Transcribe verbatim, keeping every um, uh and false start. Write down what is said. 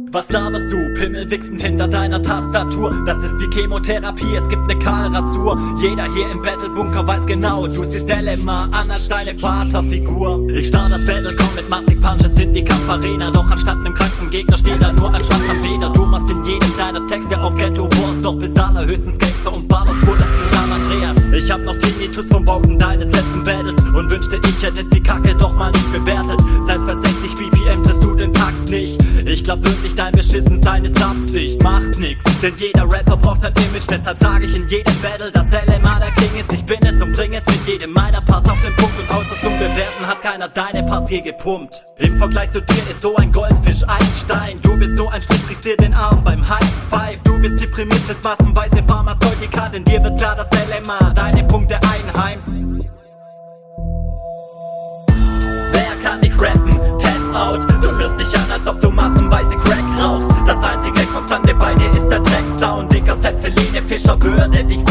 Was laberst du? Pimmel wichsend hinter deiner Tastatur. Das ist wie Chemotherapie, es gibt ne Kahlrasur. Jeder hier im Battlebunker weiß genau, du siehst L M A an als deine Vaterfigur. Ich starr das Battle, komm mit Massig Punches in die Kampfarena. Doch anstatt nem kranken Gegner steht da nur ein schwarzer Feder. Du machst in jedem deiner Texte auf Ghetto Wars, doch bist allerhöchstens Gangster und ballerst Bullets zu San Andreas. Ich hab noch Tinnitus vom Bauken deines letzten Battles und wünschte, ich hätte die Kacke doch mal nicht bewertet. Selbst bei sechzig B P M triffst du den Takt nicht. Ich glaub wirklich, dein Beschissensein ist Absicht. Macht nix, denn jeder Rapper braucht sein Image. Deshalb sag ich in jedem Battle, dass L M A der King ist. Ich bin es und bring es mit jedem meiner Parts auf den Punkt. Und außer zum Bewerten hat keiner deine Parts je gepumpt. Im Vergleich zu dir ist so ein Goldfisch ein Stein. Du bist nur ein Strich, brichst dir den Arm beim High Five. Du bist deprimiert, das massenweise Pharmazeutiker. Denn dir wird klar, dass L M A deine Punkte einheimst. Wer kann dich rappen? Tap out. Du hörst dich an, als ob du massenweise Crack rauchst. Das einzige Konstante bei dir ist der Dreck-Sound. Dicker, selbst Helene Fischer würde dich